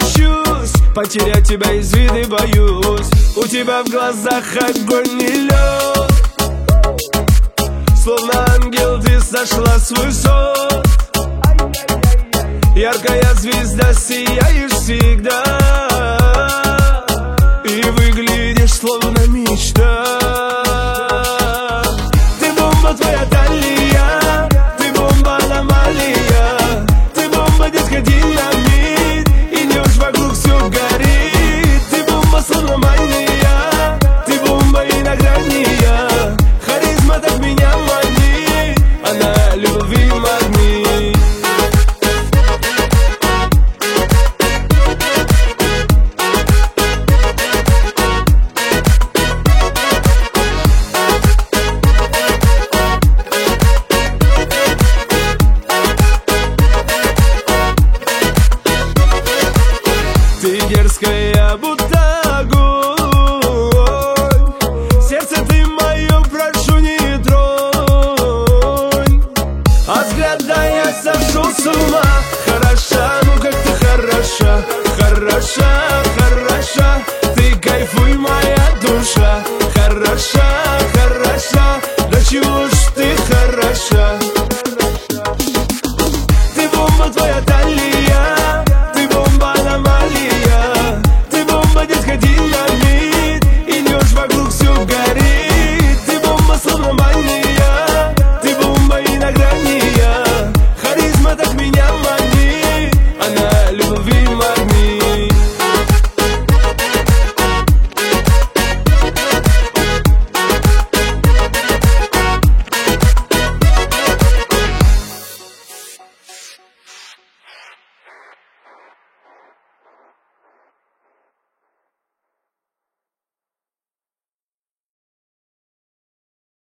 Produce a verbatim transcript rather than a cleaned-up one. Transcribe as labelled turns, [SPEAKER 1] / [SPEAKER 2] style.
[SPEAKER 1] тащусь, потерять тебя из виду боюсь. У тебя в глазах огонь и лед, словно ангел ты сошла с высот. Яркая звезда, сияешь всегда, и выглядишь словно мечта. Ты бомба, твоя талия, ты бомба, аномалия, ты бомба, детка, динамит, идешь вокруг, все горит. Ты бомба, словно мания, ты бомба и на грани я. Харизма так меня манит, она любви магнит. Ты дерзкая, будто огонь, сердце ты мое, прошу, не тронь. От взгляда я сошел с ума. Хороша, ну как ты хороша, хороша, хороша. Ты кайфуй, моя